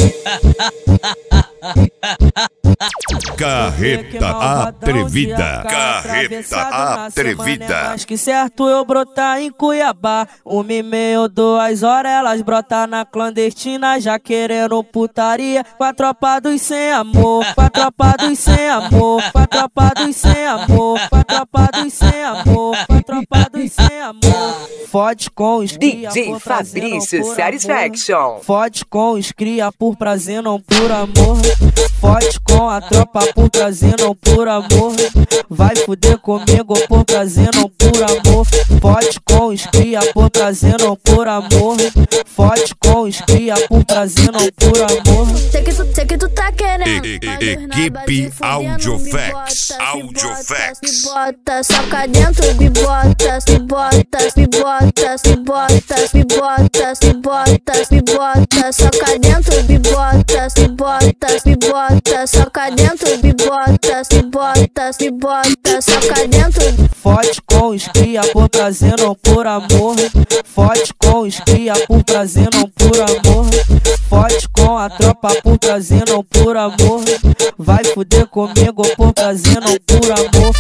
Carreta atrevida, carreta atrevida. Mas que certo eu brotar em Cuiabá, 1h30, 2 horas elas brotam na clandestina, já querendo putaria, com a tropa dos sem amor, com a tropa dos sem amor, com a tropa dos sem amor, com a tropa dos sem amor, com a tropa dos sem amor. Fode com os cria DJ Fabrício Satisfaction. Fode com os cria por prazer, não por amor. Fode com a tropa por prazer, não por amor. Vai fuder comigo por prazer, não por amor. Fode com os cria por prazer, não por amor. Fode com os cria por prazer, não por amor. Sei que tu tá querendo. Equipe Audiofax, Audiofax. Me bota, soca dentro, me bota, me bota, me bota, me bota, me bota, me bota, me bota, soca dentro, me bota, me bota, me bota, soca dentro, me bota, me bota, me bota, soca dentro. Fode com os cria por prazer, não por amor. Fode com os cria por prazer, não por amor. Fode com a tropa por prazer, não por amor. Vai fuder comigo por prazer, não por amor.